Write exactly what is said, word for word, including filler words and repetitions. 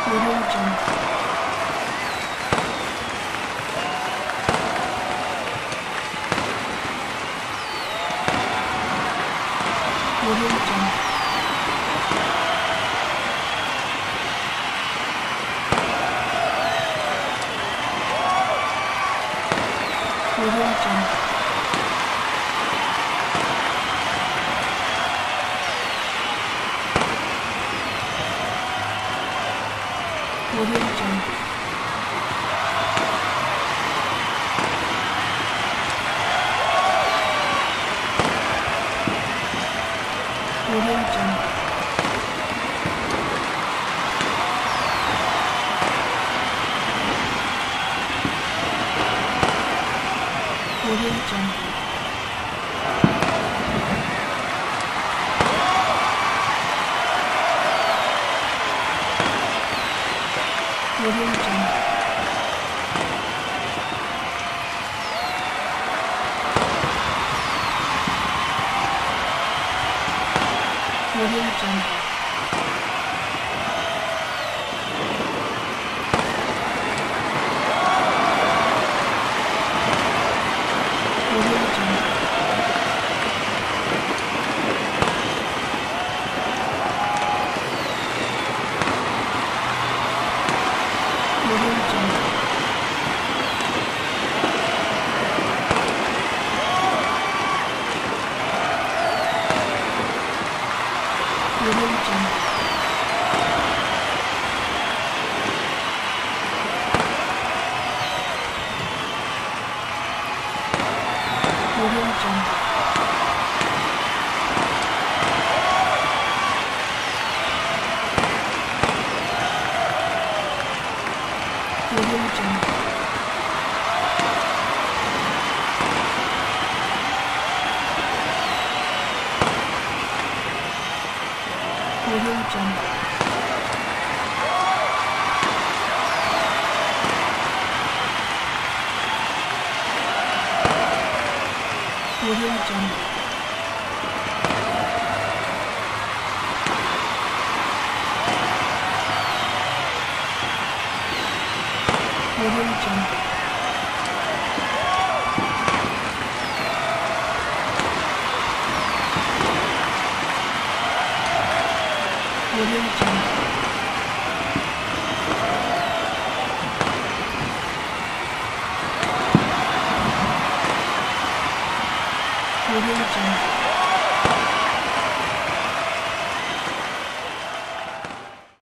Audio Jungle. Audio Jungle. Audio Jungle. Audio Jungle. Audio Jungle. Audio Jungle. Audio Jungle. Audio Jungle. Audio Jungle. Audio Jungle. Audio Jungle. Audio Jungle. Audio Jungle. Audio Jungle. Audio Jungle. Audio Jungle. Audio Jungle.